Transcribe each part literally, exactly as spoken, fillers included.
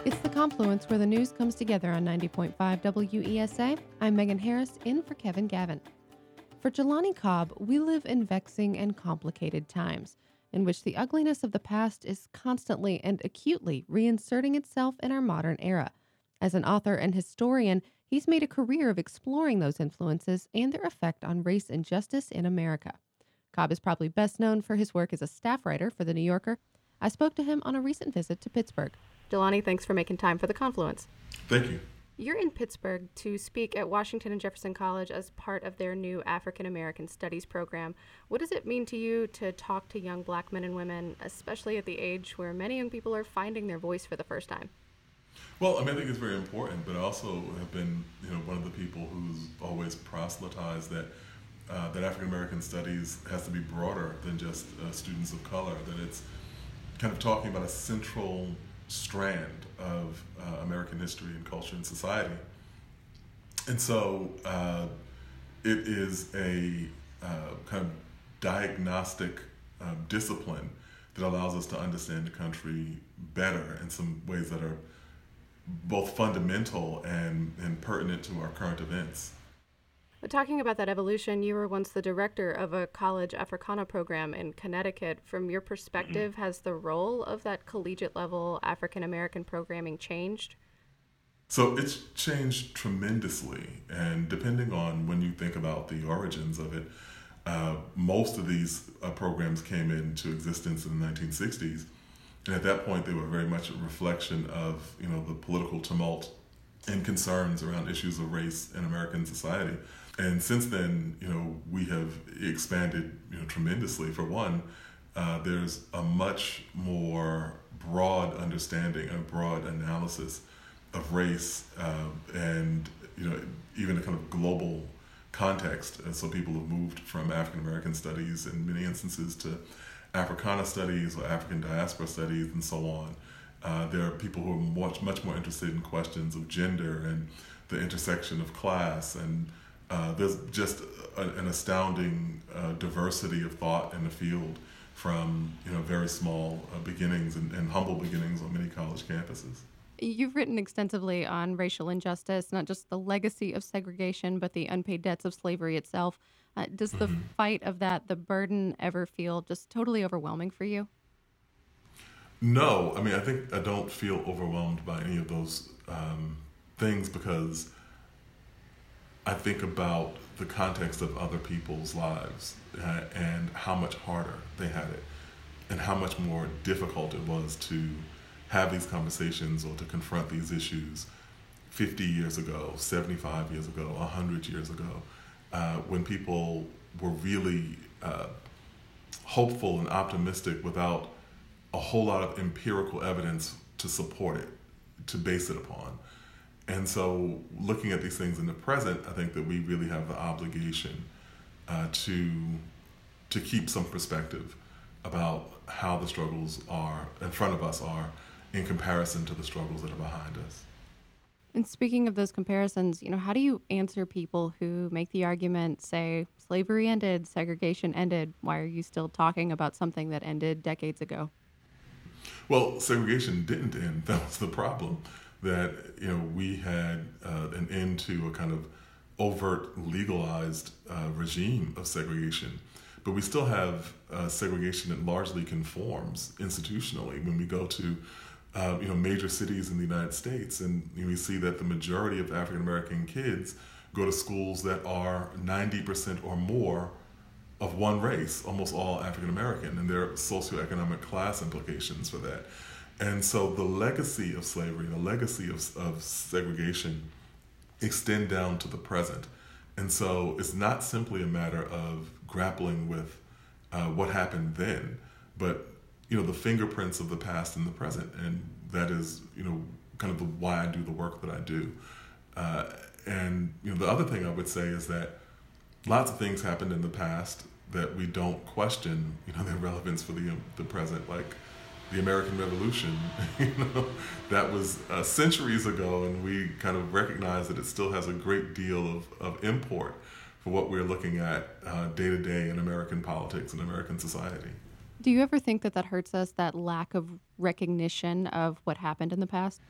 It's the confluence where the news comes together on ninety point five W E S A. I'm Megan Harris, in for Kevin Gavin. For Jelani Cobb, we live in vexing and complicated times, in which the ugliness of the past is constantly and acutely reinserting itself in our modern era. As an author and historian, he's made a career of exploring those influences and their effect on race and justice in America. Cobb is probably best known for his work as a staff writer for The New Yorker. I spoke to him on a recent visit to Pittsburgh. Jelani, thanks for making time for the confluence. Thank you. You're in Pittsburgh to speak at Washington and Jefferson College as part of their new African American Studies program. What does it mean to you to talk to young black men and women, especially at the age where many young people are finding their voice for the first time? Well, I mean, I think it's very important, but I also have been, you know, one of the people who's always proselytized that uh, that African American Studies has to be broader than just uh, students of color. That it's kind of talking about a central strand of uh, American history and culture and society. And so uh, it is a uh, kind of diagnostic uh, discipline that allows us to understand the country better in some ways that are both fundamental and, and pertinent to our current events. But talking about that evolution, you were once the director of a college Africana program in Connecticut. From your perspective, mm-hmm. has the role of that collegiate level African American programming changed? So it's changed tremendously, and depending on when you think about the origins of it, uh, most of these uh, programs came into existence in the nineteen sixties, and at that point they were very much a reflection of, you know, the political tumult and concerns around issues of race in American society. And since then, you know, we have expanded, you know, tremendously. For one, uh, there's a much more broad understanding and broad analysis of race uh, and, you know, even a kind of global context. And so people have moved from African American studies in many instances to Africana studies or African diaspora studies and so on. Uh, there are people who are much, much more interested in questions of gender and the intersection of class, and uh, there's just a, an astounding uh, diversity of thought in the field from, you know, very small uh, beginnings and, and humble beginnings on many college campuses. You've written extensively on racial injustice, not just the legacy of segregation, but the unpaid debts of slavery itself. Uh, does the mm-hmm. fight of that, the burden, ever feel just totally overwhelming for you? No, I mean, I think I don't feel overwhelmed by any of those um, things because I think about the context of other people's lives uh, and how much harder they had it and how much more difficult it was to have these conversations or to confront these issues fifty years ago, seventy-five years ago, one hundred years ago, uh, when people were really uh, hopeful and optimistic without a whole lot of empirical evidence to support it, to base it upon. And so looking at these things in the present, I think that we really have the obligation uh, to to keep some perspective about how the struggles are in front of us are in comparison to the struggles that are behind us. And speaking of those comparisons, you know, how do you answer people who make the argument, say, slavery ended, segregation ended, why are you still talking about something that ended decades ago? Well, segregation didn't end. That was the problem. That, you know, we had uh, an end to a kind of overt legalized uh, regime of segregation, but we still have uh, segregation that largely conforms institutionally. When we go to, uh, you know, major cities in the United States, and you know, we see that the majority of African American kids go to schools that are ninety percent or more of one race, almost all African American, and there are socioeconomic class implications for that. And so the legacy of slavery, the legacy of, of segregation extend down to the present. And so it's not simply a matter of grappling with uh, what happened then, but, you know, the fingerprints of the past and the present. And that is, you know, kind of the, why I do the work that I do. Uh, and, you know, the other thing I would say is that lots of things happened in the past that we don't question, you know, their relevance for the the present, like the American Revolution. You know, that was uh, centuries ago, and we kind of recognize that it still has a great deal of, of import for what we're looking at uh, day to day in American politics and American society. Do you ever think that that hurts us, that lack of recognition of what happened in the past?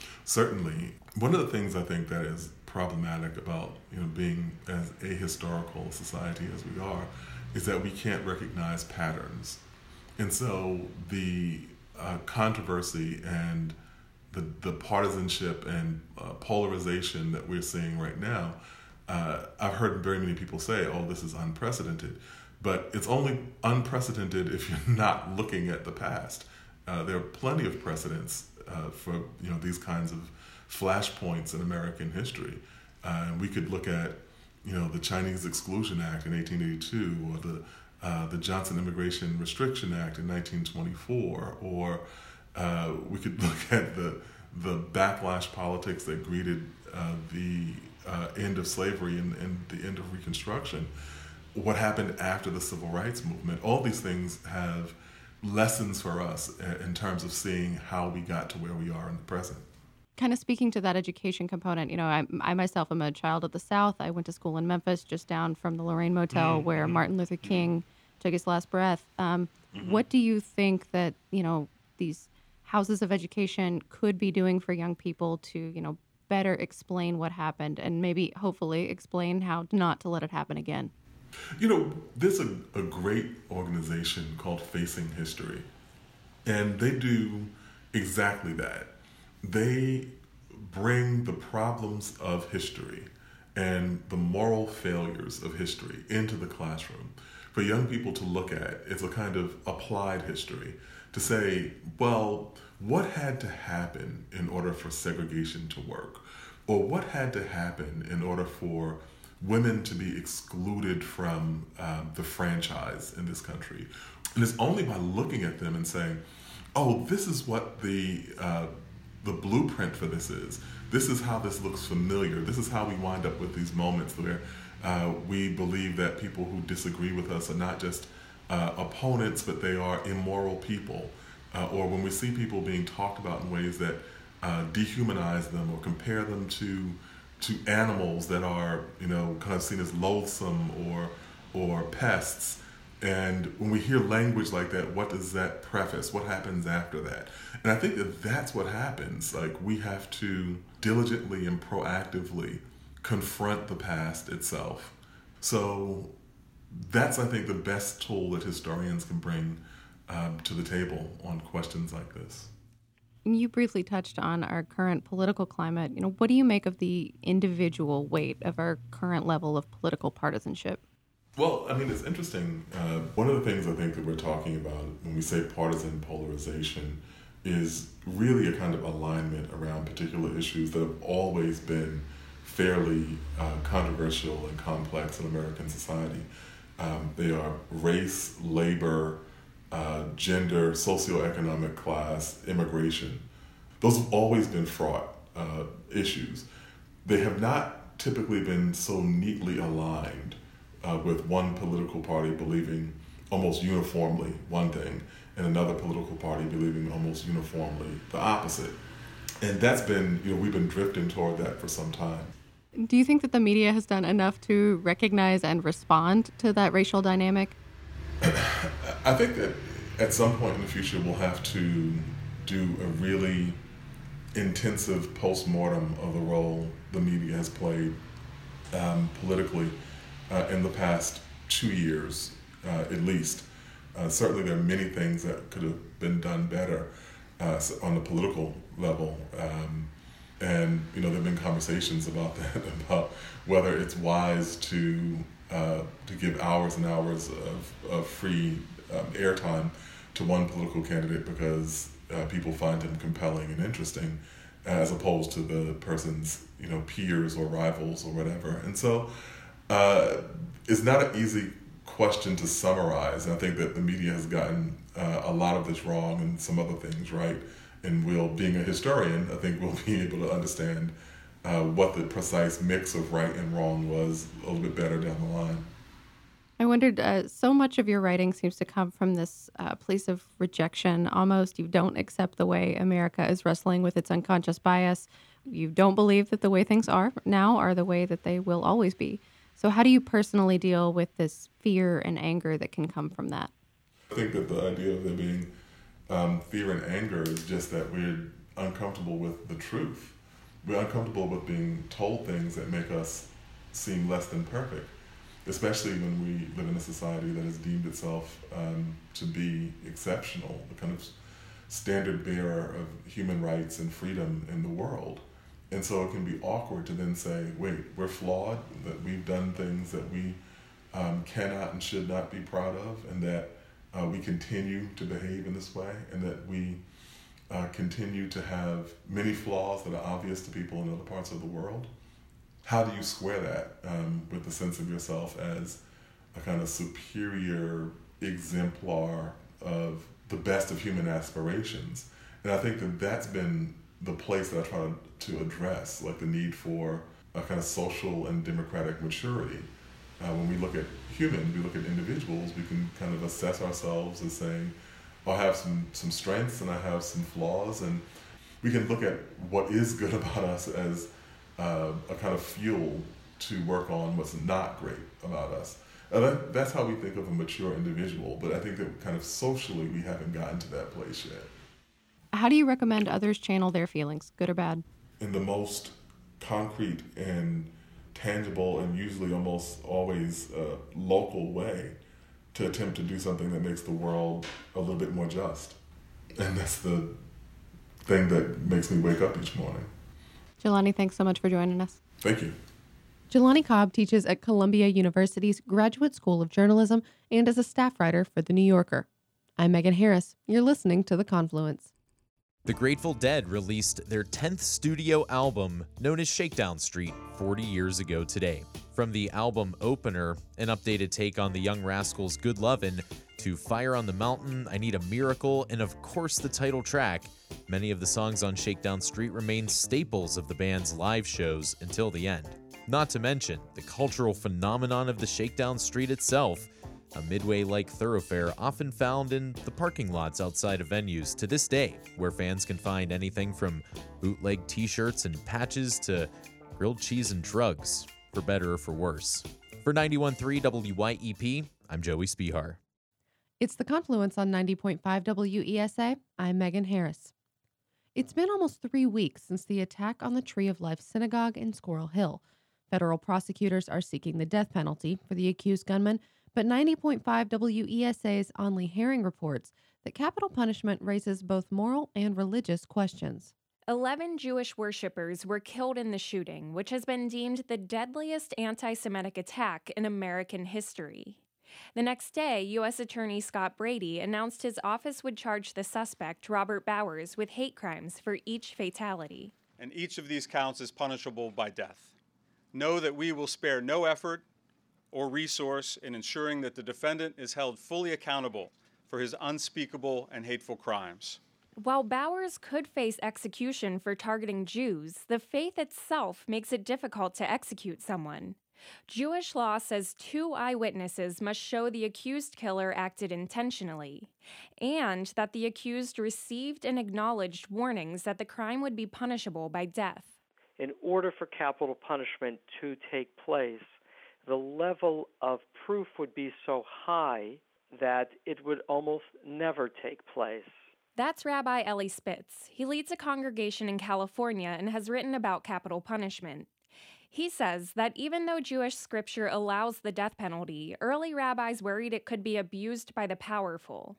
Certainly. One of the things I think that is problematic about, you know, being as ahistorical society as we are is that we can't recognize patterns. And so the uh, controversy and the, the partisanship and uh, polarization that we're seeing right now, uh, I've heard very many people say, oh, this is unprecedented. But it's only unprecedented if you're not looking at the past. Uh, there are plenty of precedents uh, for, you know, these kinds of flashpoints in American history. Uh, and we could look at, you know, the Chinese Exclusion Act in eighteen eighty-two, or the uh, the Johnson Immigration Restriction Act in nineteen twenty-four, or uh, we could look at the the backlash politics that greeted uh, the uh, end of slavery and, and the end of Reconstruction. What happened after the Civil Rights Movement? All these things have lessons for us in terms of seeing how we got to where we are in the present. Kind of speaking to that education component, you know, I, I myself am a child of the South. I went to school in Memphis, just down from the Lorraine Motel, mm-hmm. where Martin Luther King mm-hmm. took his last breath. Um, mm-hmm. What do you think that, you know, these houses of education could be doing for young people to, you know, better explain what happened and maybe, hopefully, explain how not to let it happen again? You know, there's a, a great organization called Facing History, and they do exactly that. They bring the problems of history and the moral failures of history into the classroom for young people to look at. It's a kind of applied history to say, well, what had to happen in order for segregation to work? Or what had to happen in order for women to be excluded from um, the franchise in this country? And it's only by looking at them and saying, oh, this is what the uh, the blueprint for this is. This is how this looks familiar. This is how we wind up with these moments where uh, we believe that people who disagree with us are not just uh, opponents, but they are immoral people. Uh, or when we see people being talked about in ways that uh, dehumanize them or compare them to to animals that are, you know, kind of seen as loathsome or or pests. And when we hear language like that, what does that preface? What happens after that? And I think that that's what happens. Like, we have to diligently and proactively confront the past itself. So that's, I think, the best tool that historians can bring um, to the table on questions like this. You briefly touched on our current political climate. You know, what do you make of the individual weight of our current level of political partisanship? Well, I mean, it's interesting. Uh, one of the things I think that we're talking about when we say partisan polarization is really a kind of alignment around particular issues that have always been fairly uh, controversial and complex in American society. Um, they are race, labor, uh, gender, socioeconomic class, immigration. Those have always been fraught uh, issues. They have not typically been so neatly aligned Uh, with one political party believing almost uniformly one thing and another political party believing almost uniformly the opposite. And that's been, you know, we've been drifting toward that for some time. Do you think that the media has done enough to recognize and respond to that racial dynamic? I think that at some point in the future we'll have to do a really intensive postmortem of the role the media has played um, politically Uh, in the past two years, uh, at least. Uh, certainly there are many things that could have been done better uh, on the political level. Um, and, you know, there have been conversations about that, about whether it's wise to uh, to give hours and hours of, of free um, airtime to one political candidate because uh, people find him compelling and interesting, as opposed to the person's, you know, peers or rivals or whatever. And so, Uh, it's not an easy question to summarize. And I think that the media has gotten uh, a lot of this wrong and some other things right. And we'll, being a historian, I think we'll be able to understand uh, what the precise mix of right and wrong was a little bit better down the line. I wondered, uh, so much of your writing seems to come from this uh, place of rejection. Almost you don't accept the way America is wrestling with its unconscious bias. You don't believe that the way things are now are the way that they will always be. So how do you personally deal with this fear and anger that can come from that? I think that the idea of there being um, fear and anger is just that we're uncomfortable with the truth. We're uncomfortable with being told things that make us seem less than perfect, especially when we live in a society that has deemed itself um, to be exceptional, the kind of standard bearer of human rights and freedom in the world. And so it can be awkward to then say, wait, we're flawed, that we've done things that we um, cannot and should not be proud of, and that uh, we continue to behave in this way, and that we uh, continue to have many flaws that are obvious to people in other parts of the world. How do you square that um, with the sense of yourself as a kind of superior exemplar of the best of human aspirations? And I think that that's been the place that I try to address, like the need for a kind of social and democratic maturity. Uh, when we look at humans, we look at individuals, we can kind of assess ourselves as saying, oh, I have some, some strengths and I have some flaws, and we can look at what is good about us as uh, a kind of fuel to work on what's not great about us. And that, that's how we think of a mature individual, but I think that kind of socially we haven't gotten to that place yet. How do you recommend others channel their feelings, good or bad? In the most concrete and tangible and usually almost always uh, local way, to attempt to do something that makes the world a little bit more just. And that's the thing that makes me wake up each morning. Jelani, thanks so much for joining us. Thank you. Jelani Cobb teaches at Columbia University's Graduate School of Journalism and is a staff writer for The New Yorker. I'm Megan Harris. You're listening to The Confluence. The Grateful Dead released their tenth studio album, known as Shakedown Street, forty years ago today. From the album opener, an updated take on the Young Rascals' Good Lovin', to Fire on the Mountain, I Need a Miracle, and of course the title track, many of the songs on Shakedown Street remain staples of the band's live shows until the end. Not to mention the cultural phenomenon of the Shakedown Street itself, a midway-like thoroughfare often found in the parking lots outside of venues to this day, where fans can find anything from bootleg t-shirts and patches to grilled cheese and drugs, for better or for worse. For ninety-one point three W Y E P, I'm Joey Spihar. It's The Confluence on ninety point five W E S A. I'm Megan Harris. It's been almost three weeks since the attack on the Tree of Life Synagogue in Squirrel Hill. Federal prosecutors are seeking the death penalty for the accused gunman, but ninety point five W E S A's Onley Herring reports that capital punishment raises both moral and religious questions. Eleven Jewish worshippers were killed in the shooting, which has been deemed the deadliest anti-Semitic attack in American history. The next day, U S Attorney Scott Brady announced his office would charge the suspect, Robert Bowers, with hate crimes for each fatality. And each of these counts is punishable by death. Know that we will spare no effort or resource in ensuring that the defendant is held fully accountable for his unspeakable and hateful crimes. While Bowers could face execution for targeting Jews, the faith itself makes it difficult to execute someone. Jewish law says two eyewitnesses must show the accused killer acted intentionally, and that the accused received and acknowledged warnings that the crime would be punishable by death. In order for capital punishment to take place, the level of proof would be so high that it would almost never take place. That's Rabbi Eli Spitz. He leads a congregation in California and has written about capital punishment. He says that even though Jewish scripture allows the death penalty, early rabbis worried it could be abused by the powerful.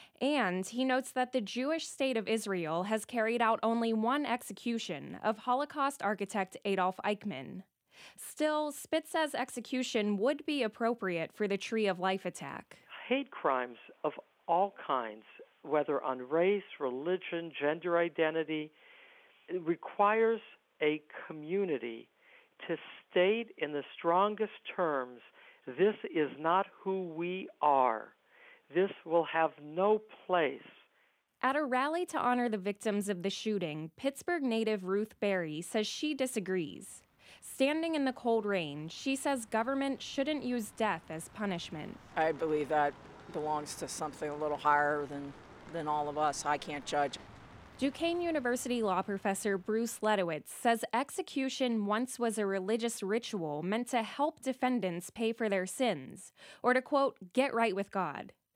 And he notes that the Jewish state of Israel has carried out only one execution of Holocaust architect Adolf Eichmann. Still, Spitz says execution would be appropriate for the Tree of Life attack. Hate crimes of all kinds, whether on race, religion, gender identity, it requires a community to state in the strongest terms, this is not who we are. This will have no place. At a rally to honor the victims of the shooting, Pittsburgh native Ruth Berry says she disagrees. Standing in the cold rain, she says government shouldn't use death as punishment. I believe that belongs to something a little higher than, than all of us. I can't judge. Duquesne University law professor Bruce Ledowitz says execution once was a religious ritual meant to help defendants pay for their sins, or to, quote, get right with God.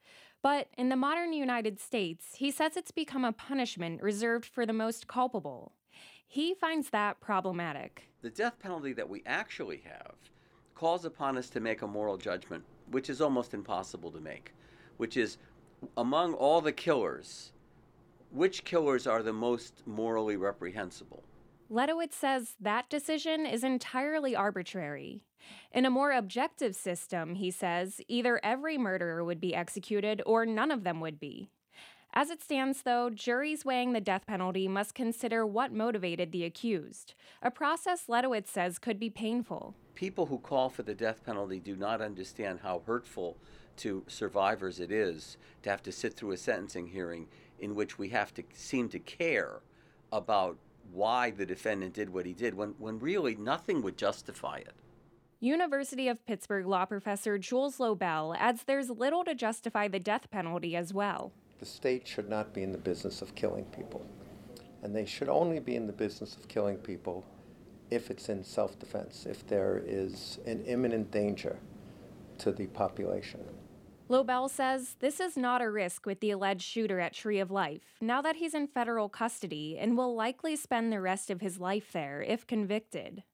But in the modern United States, he says it's become a punishment reserved for the most culpable. He finds that problematic. The death penalty that we actually have calls upon us to make a moral judgment, which is almost impossible to make, which is, among all the killers, which killers are the most morally reprehensible? Ledowitz says that decision is entirely arbitrary. In a more objective system, he says, either every murderer would be executed or none of them would be. As it stands, though, juries weighing the death penalty must consider what motivated the accused, a process Ledowitz says could be painful. People who call for the death penalty do not understand how hurtful to survivors it is to have to sit through a sentencing hearing in which we have to seem to care about why the defendant did what he did, when, when really nothing would justify it. University of Pittsburgh law professor Jules Lobel adds there's little to justify the death penalty as well. The state should not be in the business of killing people, and they should only be in the business of killing people if it's in self-defense, if there is an imminent danger to the population. Lobel says this is not a risk with the alleged shooter at Tree of Life, now that he's in federal custody and will likely spend the rest of his life there if convicted.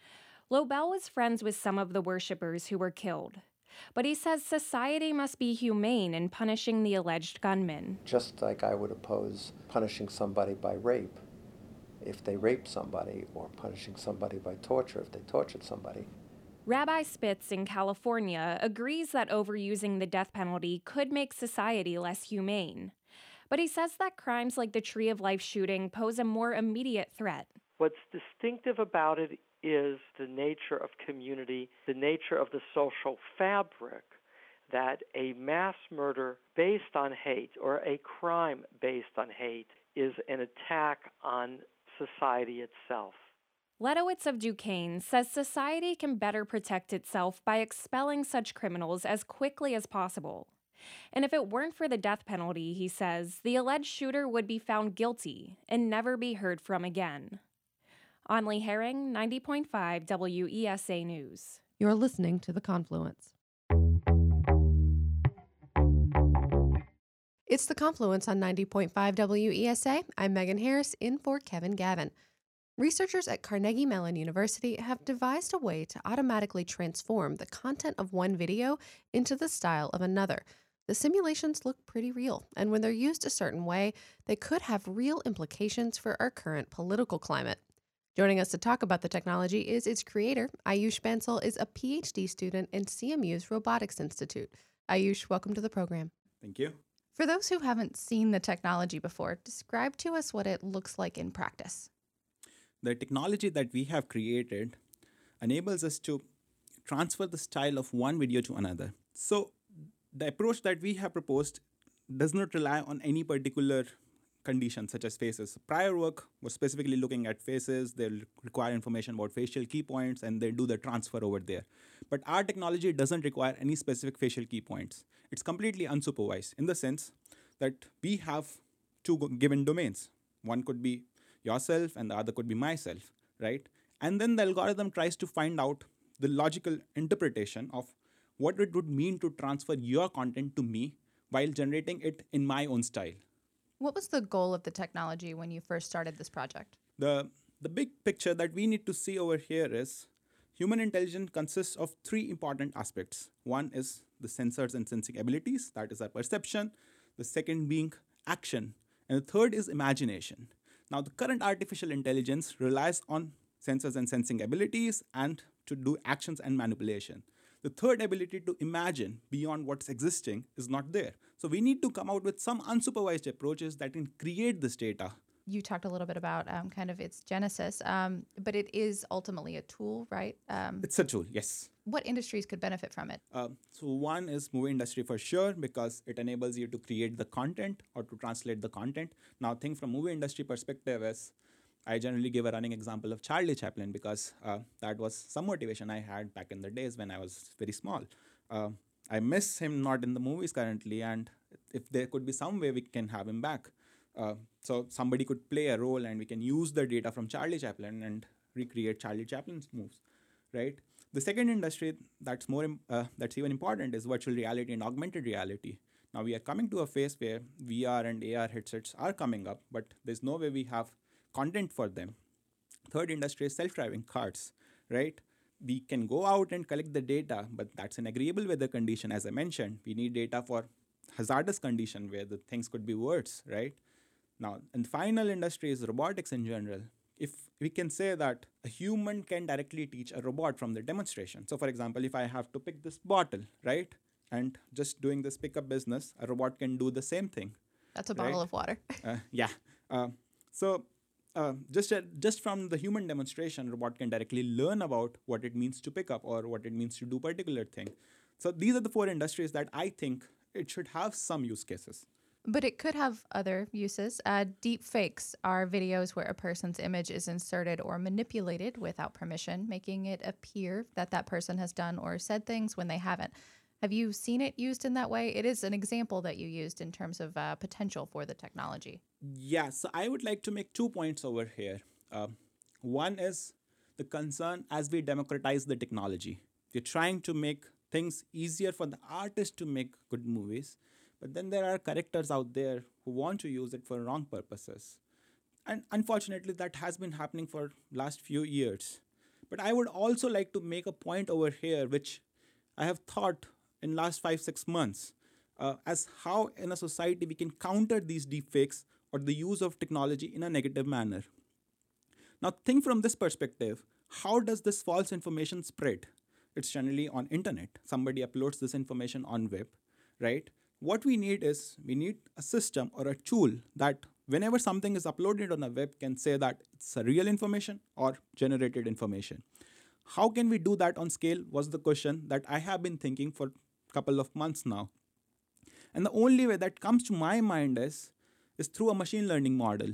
Lobel was friends with some of the worshippers who were killed, but he says society must be humane in punishing the alleged gunman. Just like I would oppose punishing somebody by rape if they raped somebody, or punishing somebody by torture if they tortured somebody. Rabbi Spitz in California agrees that overusing the death penalty could make society less humane. But he says that crimes like the Tree of Life shooting pose a more immediate threat. What's distinctive about it is the nature of community, the nature of the social fabric, that a mass murder based on hate or a crime based on hate is an attack on society itself. Ledowitz of Duquesne says society can better protect itself by expelling such criminals as quickly as possible. And if it weren't for the death penalty, he says, the alleged shooter would be found guilty and never be heard from again. Onley Herring, ninety point five W E S A News. You're listening to The Confluence. It's The Confluence on ninety point five W E S A. I'm Megan Harris, in for Kevin Gavin. Researchers at Carnegie Mellon University have devised a way to automatically transform the content of one video into the style of another. The simulations look pretty real, and when they're used a certain way, they could have real implications for our current political climate. Joining us to talk about the technology is its creator. Ayush Bansal is a P H D student in C M U's Robotics Institute. Ayush, welcome to the program. Thank you. For those who haven't seen the technology before, describe to us what it looks like in practice. The technology that we have created enables us to transfer the style of one video to another. So the approach that we have proposed does not rely on any particular conditions such as faces. Prior work was specifically looking at faces. They'll require information about facial key points and they do the transfer over there. But our technology doesn't require any specific facial key points. It's completely unsupervised in the sense that we have two given domains. One could be yourself and the other could be myself, right? And then the algorithm tries to find out the logical interpretation of what it would mean to transfer your content to me while generating it in my own style. What was the goal of the technology when you first started this project? The, the big picture that we need to see over here is human intelligence consists of three important aspects. One is the sensors and sensing abilities, that is our perception. The second being action. And the third is imagination. Now, the current artificial intelligence relies on sensors and sensing abilities and to do actions and manipulation. The third ability to imagine beyond what's existing is not there. So we need to come out with some unsupervised approaches that can create this data. You talked a little bit about um, kind of its genesis, um, but it is ultimately a tool, right? Um, it's a tool, yes. What industries could benefit from it? Uh, so one is movie industry for sure, because it enables you to create the content or to translate the content. Now, think from movie industry perspective is, I generally give a running example of Charlie Chaplin because uh, that was some motivation I had back in the days when I was very small. Uh, I miss him not in the movies currently, and if there could be some way we can have him back. Uh, so somebody could play a role and we can use the data from Charlie Chaplin and recreate Charlie Chaplin's moves, right? The second industry that's more uh, that's even important is virtual reality and augmented reality. Now we are coming to a phase where V R and A R headsets are coming up, but there's no way we have content for them. Third industry is self-driving cars, right? We can go out and collect the data, but that's an agreeable weather condition. As I mentioned, we need data for hazardous condition where the things could be worse, right? Now, and the final industry is robotics in general. If we can say that a human can directly teach a robot from the demonstration. So for example, if I have to pick this bottle, right? And just doing this pickup business, a robot can do the same thing. That's a right? bottle of water. uh, yeah. Uh, so uh, just, uh, just from the human demonstration, robot can directly learn about what it means to pick up or what it means to do particular thing. So these are the four industries that I think it should have some use cases. But it could have other uses. Uh, deep fakes are videos where a person's image is inserted or manipulated without permission, making it appear that that person has done or said things when they haven't. Have you seen it used in that way? It is an example that you used in terms of uh, potential for the technology. Yeah, so I would like to make two points over here. Uh, one is the concern as we democratize the technology. We're trying to make things easier for the artist to make good movies, but then there are characters out there who want to use it for wrong purposes. And unfortunately, that has been happening for last few years. But I would also like to make a point over here, which I have thought in last five, six months, uh, as how in a society we can counter these deepfakes or the use of technology in a negative manner. Now think from this perspective, how does this false information spread? It's generally on internet. Somebody uploads this information on web, right? What we need is, we need a system or a tool that whenever something is uploaded on a web can say that it's a real information or generated information. How can we do that on scale was the question that I have been thinking for a couple of months now. And the only way that comes to my mind is, is through a machine learning model.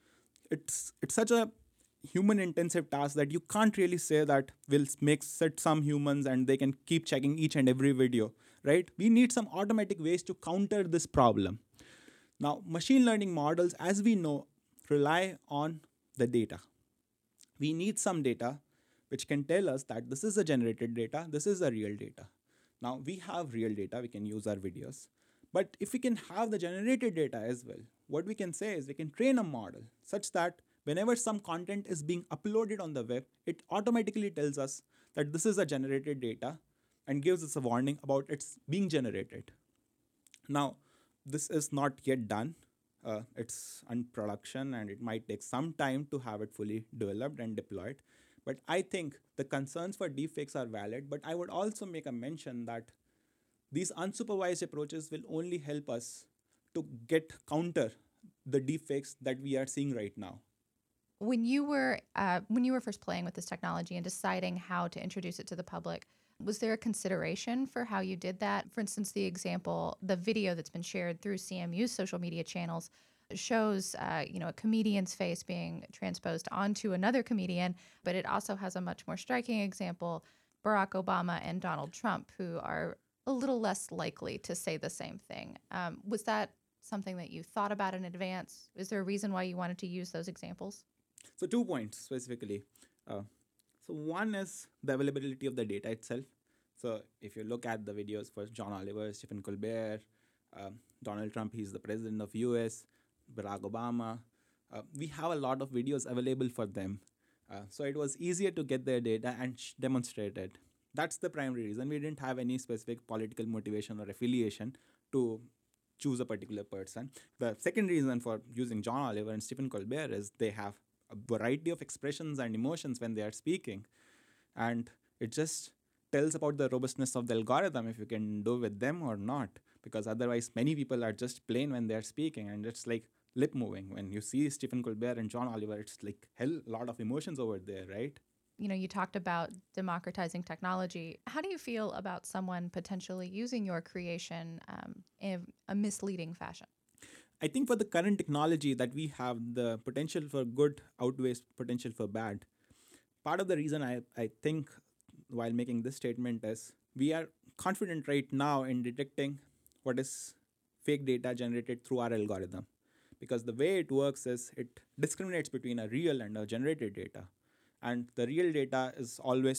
It's, it's such a human intensive task that you can't really say that we'll make set some humans and they can keep checking each and every video, right? We need some automatic ways to counter this problem. Now, machine learning models, as we know, rely on the data. We need some data which can tell us that this is a generated data, this is a real data. Now, we have real data, we can use our videos. But if we can have the generated data as well, what we can say is we can train a model such that whenever some content is being uploaded on the web, it automatically tells us that this is a generated data and gives us a warning about it's being generated. Now, this is not yet done. Uh, it's in production and it might take some time to have it fully developed and deployed. But I think the concerns for deepfakes are valid, but I would also make a mention that these unsupervised approaches will only help us to get counter the deepfakes that we are seeing right now. When you were uh, when you were first playing with this technology and deciding how to introduce it to the public, was there a consideration for how you did that? For instance, the example, the video that's been shared through C M U's social media channels shows, uh, you know, a comedian's face being transposed onto another comedian, but it also has a much more striking example, Barack Obama and Donald Trump, who are a little less likely to say the same thing. Um, was that something that you thought about in advance? Is there a reason why you wanted to use those examples? So two points specifically. Uh, so one is the availability of the data itself. So if you look at the videos for John Oliver, Stephen Colbert, uh, Donald Trump, he's the president of U S, Barack Obama, uh, we have a lot of videos available for them. Uh, so it was easier to get their data and sh- demonstrate it. That's the primary reason. We didn't have any specific political motivation or affiliation to choose a particular person. The second reason for using John Oliver and Stephen Colbert is they have a variety of expressions and emotions when they are speaking. And it just tells about the robustness of the algorithm, if you can do with them or not. Because otherwise, many people are just plain when they are speaking, and it's like lip moving. When you see Stephen Colbert and John Oliver, it's like hell, a lot of emotions over there, right? You know, you talked about democratizing technology. How do you feel about someone potentially using your creation um, in a misleading fashion? I think for the current technology that we have, the potential for good outweighs potential for bad. Part of the reason I, I think while making this statement is we are confident right now in detecting what is fake data generated through our algorithm. Because the way it works is it discriminates between a real and a generated data. And the real data is always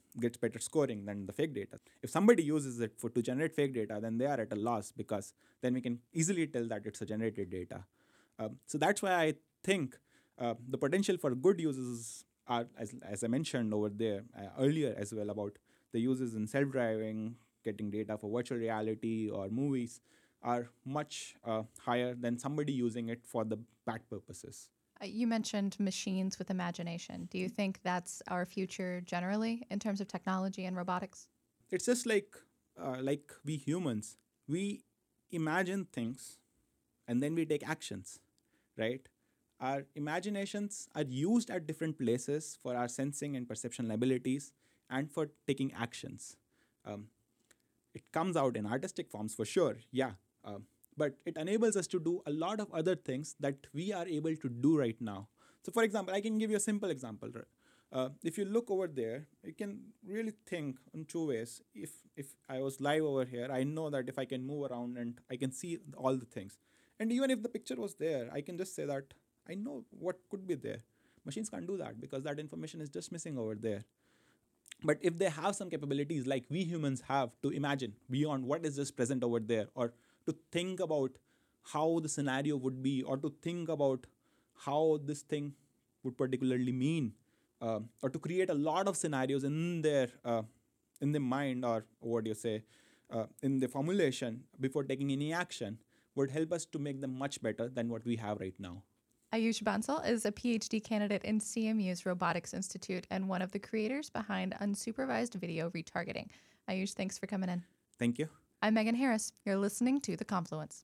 gets better scoring than the fake data. If somebody uses it for to generate fake data, then they are at a loss, because then we can easily tell that it's a generated data. Um, so that's why I think uh, the potential for good uses are, as, as I mentioned over there uh, earlier as well, about the uses in self-driving, getting data for virtual reality or movies, are much uh, higher than somebody using it for the bad purposes. Uh, You mentioned machines with imagination. Do you think that's our future generally in terms of technology and robotics? It's just like uh, like we humans, we imagine things and then we take actions, right? Our imaginations are used at different places for our sensing and perception abilities and for taking actions. Um, it comes out in artistic forms for sure, yeah. Um, but it enables us to do a lot of other things that we are able to do right now. So for example, I can give you a simple example. Uh, if you look over there, you can really think in two ways. If if I was live over here, I know that if I can move around and I can see all the things. And even if the picture was there, I can just say that I know what could be there. Machines can't do that because that information is just missing over there. But if they have some capabilities like we humans have to imagine beyond what is just present over there, or to think about how the scenario would be, or to think about how this thing would particularly mean, uh, or to create a lot of scenarios in their uh, in their mind, or what do you say, uh, in the formulation before taking any action, would help us to make them much better than what we have right now. Ayush Bansal is a PhD candidate in C M U's Robotics Institute and one of the creators behind unsupervised video retargeting. Ayush, thanks for coming in. Thank you. I'm Megan Harris. You're listening to The Confluence.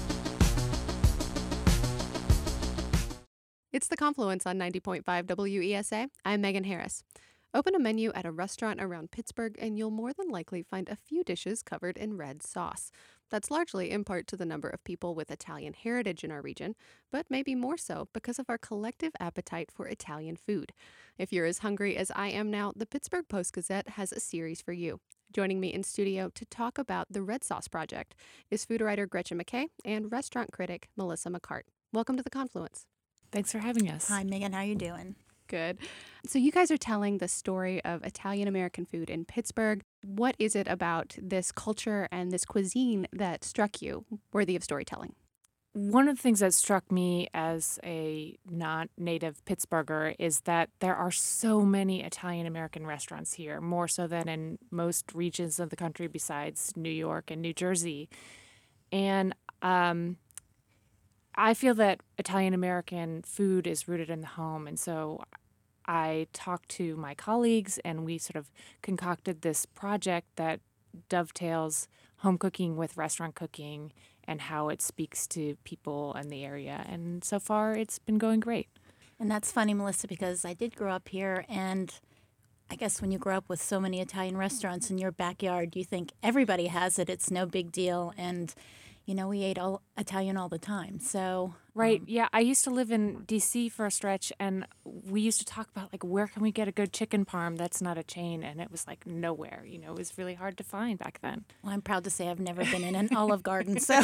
It's The Confluence on ninety point five W E S A. I'm Megan Harris. Open a menu at a restaurant around Pittsburgh and you'll more than likely find a few dishes covered in red sauce. That's largely in part to the number of people with Italian heritage in our region, but maybe more so because of our collective appetite for Italian food. If you're as hungry as I am now, the Pittsburgh Post-Gazette has a series for you. Joining me in studio to talk about the Red Sauce Project is food writer Gretchen McKay and restaurant critic Melissa McCart. Welcome to The Confluence. Thanks for having us. Hi, Megan. How you doing? Good. So you guys are telling the story of Italian-American food in Pittsburgh. What is it about this culture and this cuisine that struck you worthy of storytelling? One of the things that struck me as a non-native Pittsburgher is that there are so many Italian-American restaurants here, more so than in most regions of the country besides New York and New Jersey. And um, I feel that Italian-American food is rooted in the home. And so I talked to my colleagues and we sort of concocted this project that dovetails home cooking with restaurant cooking and how it speaks to people in the area. And so far, it's been going great. And that's funny, Melissa, because I did grow up here, and I guess when you grow up with so many Italian restaurants in your backyard, you think everybody has it, it's no big deal, and you know, we ate all Italian all the time. So right, um, yeah. I used to live in D C for a stretch, and we used to talk about like where can we get a good chicken parm that's not a chain, and it was like nowhere. You know, it was really hard to find back then. Well, I'm proud to say I've never been in an Olive Garden. So,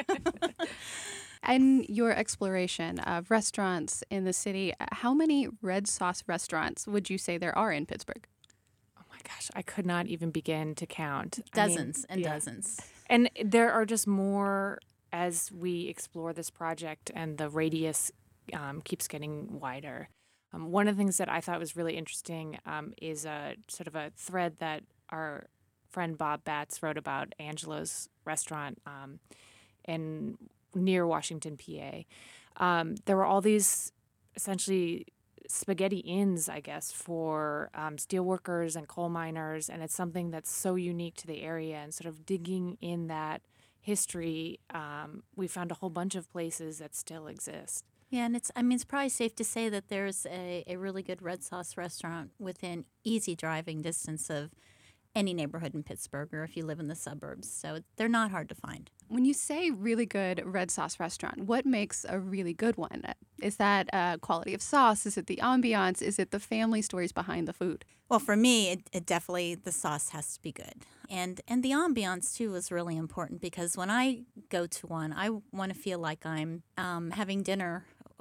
and your exploration of restaurants in the city, how many red sauce restaurants would you say there are in Pittsburgh? Oh my gosh, I could not even begin to count. Dozens I mean, and yeah. dozens. And there are just more as we explore this project and the radius um, keeps getting wider. Um, one of the things that I thought was really interesting um, is a sort of a thread that our friend Bob Batts wrote about Angelo's restaurant um, in near Washington, P A. Um, there were all these essentially spaghetti inns, I guess, for um, steel workers and coal miners, and it's something that's so unique to the area. And sort of digging in that history, um, we found a whole bunch of places that still exist. Yeah, and it's, I mean, it's probably safe to say that there's a, a really good red sauce restaurant within easy driving distance of any neighborhood in Pittsburgh, or if you live in the suburbs. So they're not hard to find. When you say really good red sauce restaurant, what makes a really good one? Is that uh, quality of sauce? Is it the ambiance? Is it the family stories behind the food? Well, for me, it, it definitely, the sauce has to be good. And and the ambiance, too, is really important because when I go to one, I want to feel like I'm um, having dinner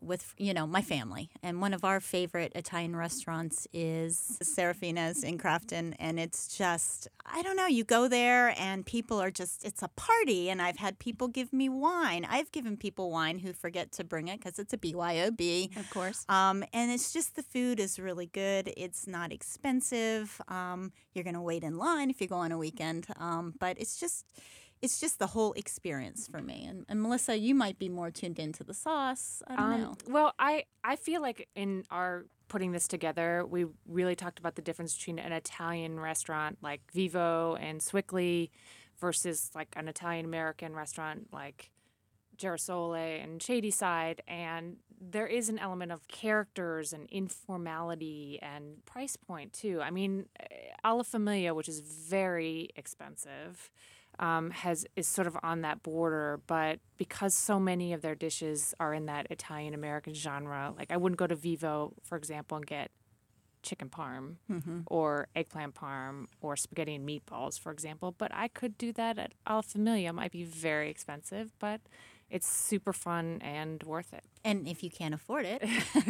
with, you know, my family. And one of our favorite Italian restaurants is Serafina's in Crafton. And it's just, I don't know, you go there and people are just, it's a party. And I've had people give me wine. I've given people wine who forget to bring it because it's a B Y O B. Of course. Um, and it's just the food is really good. It's not expensive. Um, you're going to wait in line if you go on a weekend. Um, but it's just... It's just the whole experience for me. And, and Melissa, you might be more tuned into the sauce. I don't um, know. Well, I, I feel like in our putting this together, we really talked about the difference between an Italian restaurant like Vivo and Swickly versus like an Italian-American restaurant like Girasole and Shadyside. And there is an element of characters and informality and price point, too. I mean, Alla Famiglia, which is very expensive, Um, has is sort of on that border, but because so many of their dishes are in that Italian-American genre, like I wouldn't go to Vivo, for example, and get chicken parm Mhm. or eggplant parm or spaghetti and meatballs, for example, but I could do that at Alla Famiglia. It might be very expensive, but it's super fun and worth it. And if you can't afford it,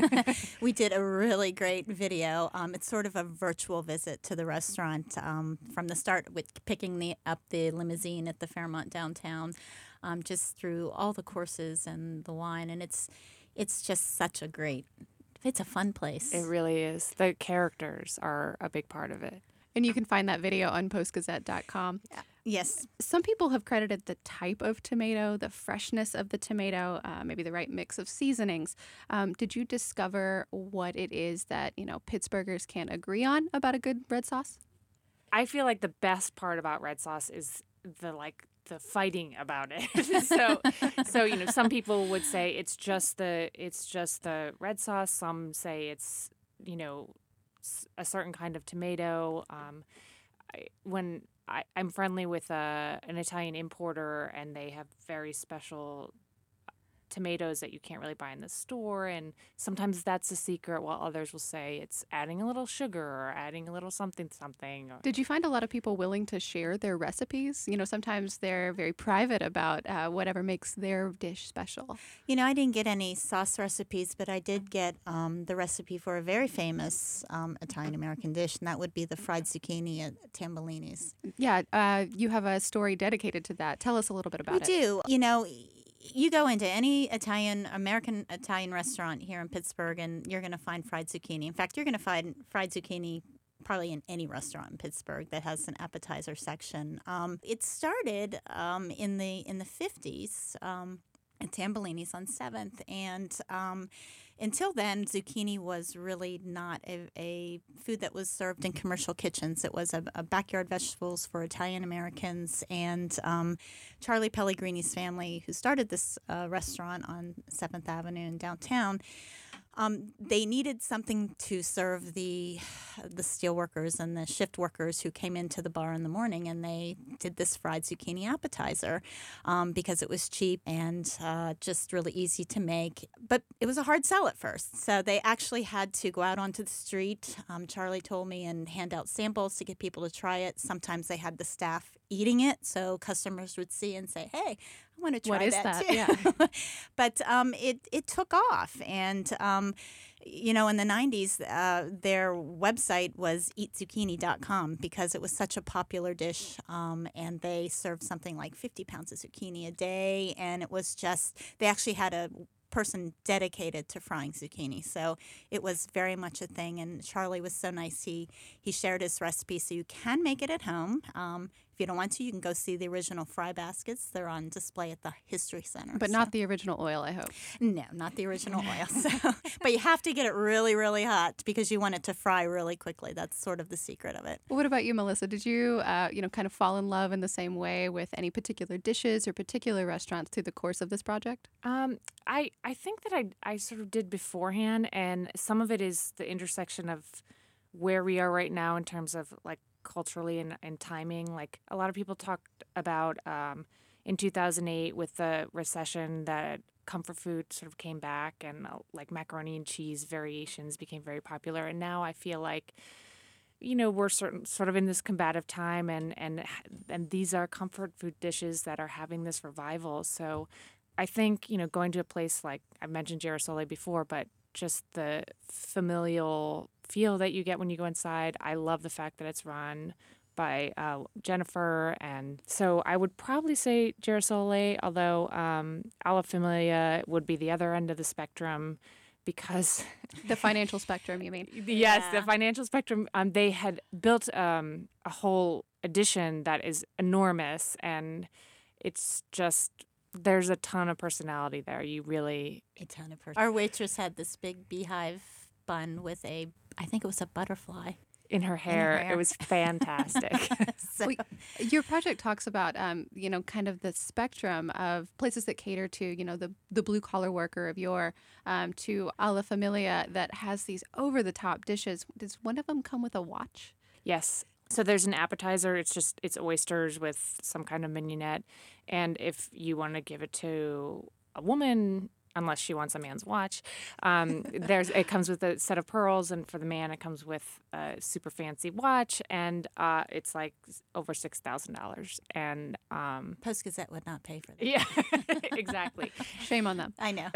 we did a really great video. Um, it's sort of a virtual visit to the restaurant um, from the start with picking the, up the limousine at the Fairmont downtown, um, just through all the courses and the wine. And it's it's just such a great, it's a fun place. It really is. The characters are a big part of it. And you can find that video on post gazette dot com. Yes. Some people have credited the type of tomato, the freshness of the tomato, uh, maybe the right mix of seasonings. Um, did you discover what it is that, you know, Pittsburghers can't agree on about a good red sauce? I feel like the best part about red sauce is the like the fighting about it. so so you know, some people would say it's just the it's just the red sauce. Some say it's, you know, a certain kind of tomato. Um, I, when I, I'm friendly with a, an Italian importer, and they have very special tomatoes that you can't really buy in the store, and sometimes that's a secret, while others will say it's adding a little sugar or adding a little something something. Or... Did you find a lot of people willing to share their recipes? You know, sometimes they're very private about uh, whatever makes their dish special. You know, I didn't get any sauce recipes, but I did get um, the recipe for a very famous um, Italian-American dish, and that would be the fried zucchini at Tambellini's. Yeah, uh, you have a story dedicated to that. Tell us a little bit about we it. We do. You know, you go into any Italian, American Italian restaurant here in Pittsburgh, and you're going to find fried zucchini. In fact, you're going to find fried zucchini probably in any restaurant in Pittsburgh that has an appetizer section. Um, it started um, in the in the fifties um, at Tambellini's on seventh, and um, until then, zucchini was really not a, a food that was served in commercial kitchens. It was a, a backyard vegetables for Italian Americans. And um, Charlie Pellegrini's family, who started this uh, restaurant on seventh Avenue in downtown, Um, they needed something to serve the the steel workers and the shift workers who came into the bar in the morning, and they did this fried zucchini appetizer um, because it was cheap and uh, just really easy to make. But it was a hard sell at first, so they actually had to go out onto the street, um, Charlie told me, and hand out samples to get people to try it. Sometimes they had the staff eating it, so customers would see and say, hey, I want to try what is that, that? too. Yeah. But um, it, it took off. And, um, you know, in the nineties, uh, their website was eat zucchini dot com because it was such a popular dish. Um, and they served something like fifty pounds of zucchini a day. And it was just, they actually had a person dedicated to frying zucchini. So it was very much a thing. And Charlie was so nice. He, he shared his recipe so you can make it at home. Um, If you don't want to, you can go see the original fry baskets. They're on display at the History Center. But so. not the original oil, I hope. No, not the original oil. So, but you have to get it really, really hot because you want it to fry really quickly. That's sort of the secret of it. What about you, Melissa? Did you, uh, you know, kind of fall in love in the same way with any particular dishes or particular restaurants through the course of this project? Um, I I think that I I sort of did beforehand, and some of it is the intersection of where we are right now in terms of like culturally and, and timing. Like a lot of people talked about um, in two thousand eight with the recession that comfort food sort of came back, and uh, like macaroni and cheese variations became very popular. And now I feel like, you know, we're certain, sort of in this combative time, and, and and these are comfort food dishes that are having this revival. So I think, you know, going to a place like I mentioned Girasole before, but just the familial feel that you get when you go inside. I love the fact that it's run by uh, Jennifer. And so I would probably say Girasole, although um, Alla Familia would be the other end of the spectrum because... The financial spectrum, you mean? Yes, Yeah. the financial spectrum. Um, they had built um, a whole edition that is enormous, and it's just... There's a ton of personality there. You really... A ton of personality. Our waitress had this big beehive bun with a, I think it was a butterfly. In her hair. In her hair. It was fantastic. So, Well, your project talks about, um, you know, kind of the spectrum of places that cater to, you know, the, the blue collar worker of yore, um, to Alla Familia that has these over the top dishes. Does one of them come with a watch? Yes. So there's an appetizer. It's just, it's oysters with some kind of mignonette. And if you want to give it to a woman, unless she wants a man's watch, um, there's it comes with a set of pearls. And for the man, it comes with a super fancy watch. And uh, it's like over six thousand dollars. And um, Post-Gazette would not pay for that. yeah, exactly. Shame on them. I know.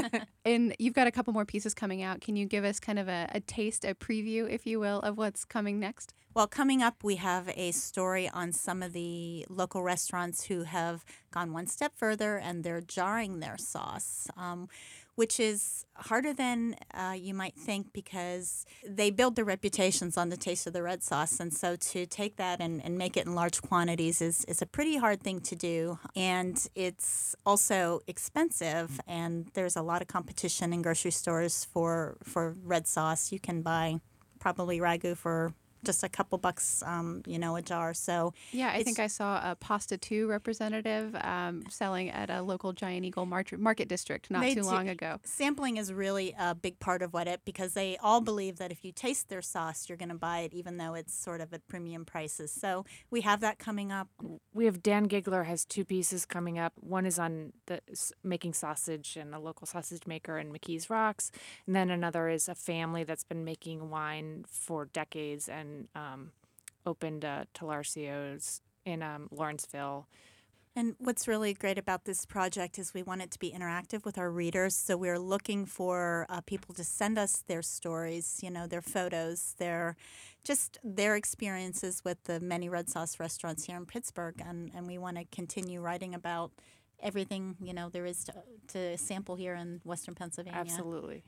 And you've got a couple more pieces coming out. Can you give us kind of a, a taste, a preview, if you will, of what's coming next? Well, coming up, we have a story on some of the local restaurants who have gone one step further and they're jarring their sauce, um, which is harder than uh, you might think because they build their reputations on the taste of the red sauce. And so to take that and, and make it in large quantities is, is a pretty hard thing to do. And it's also expensive, and there's a lot of competition in grocery stores for, for red sauce. You can buy probably Ragu for just a couple bucks, um, you know, a jar. So Yeah, I it's- think I saw a Pasta two representative um, selling at a local Giant Eagle market, market district not They too do- long ago. Sampling is really a big part of what it, because they all believe that if you taste their sauce, you're going to buy it, even though it's sort of at premium prices. So we have that coming up. We have Dan Gigler has two pieces coming up. One is on the s- making sausage and a local sausage maker in McKees Rocks, and then another is a family that's been making wine for decades and um, opened uh, Talarcio's in um, Lawrenceville. And what's really great about this project is we want it to be interactive with our readers. So we're looking for uh, people to send us their stories, you know, their photos, their just their experiences with the many red sauce restaurants here in Pittsburgh. And, and we want to continue writing about everything, you know, there is to, to sample here in Western Pennsylvania. Absolutely.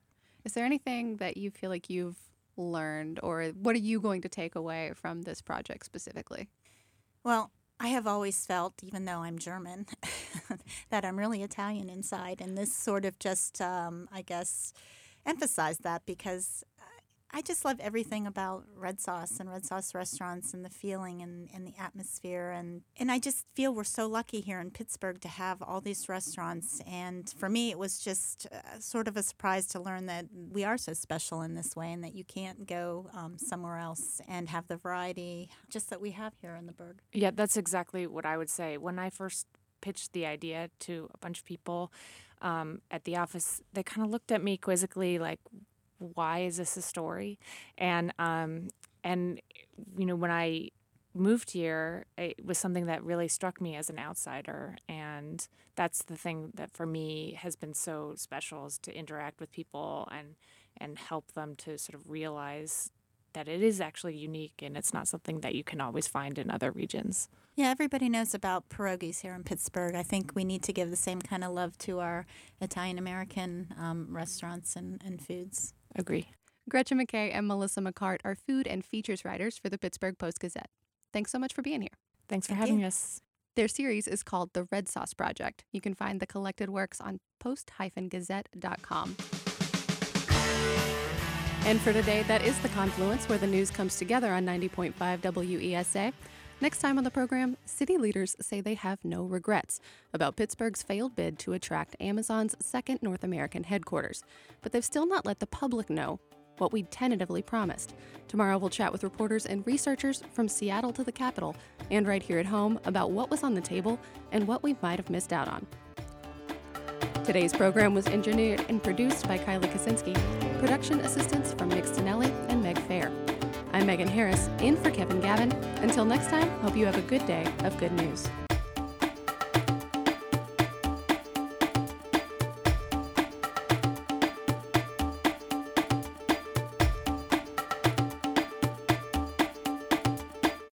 Is there anything that you feel like you've learned, or what are you going to take away from this project specifically? Well, I have always felt, even though I'm German, that I'm really Italian inside. And this sort of just, um, I guess, emphasized that because I just love everything about red sauce and red sauce restaurants and the feeling and, and the atmosphere. And, and I just feel we're so lucky here in Pittsburgh to have all these restaurants. And for me, it was just uh, sort of a surprise to learn that we are so special in this way and that you can't go um, somewhere else and have the variety just that we have here in the Burg. Yeah, that's exactly what I would say. When I first pitched the idea to a bunch of people um, at the office, they kind of looked at me quizzically like, why is this a story? And, um, and you know, when I moved here, it was something that really struck me as an outsider. And that's the thing that for me has been so special, is to interact with people and, and help them to sort of realize that it is actually unique and it's not something that you can always find in other regions. Yeah, everybody knows about pierogies here in Pittsburgh. I think we need to give the same kind of love to our Italian-American um, restaurants and, and foods. Agree. Gretchen McKay and Melissa McCart are food and features writers for the Pittsburgh Post-Gazette. Thanks so much for being here. Thanks for Thank having you. us. Their series is called The Red Sauce Project. You can find the collected works on post dash gazette dot com. And for today, that is The Confluence, where the news comes together on ninety point five W E S A. Next time on the program, city leaders say they have no regrets about Pittsburgh's failed bid to attract Amazon's second North American headquarters. But they've still not let the public know what we'd tentatively promised. Tomorrow we'll chat with reporters and researchers from Seattle to the Capitol and right here at home about what was on the table and what we might have missed out on. Today's program was engineered and produced by Kylie Kaczynski. Production assistance from Nick Stinelli and Meg Fair. I'm Megan Harris, in for Kevin Gavin. Until next time, hope you have a good day of good news.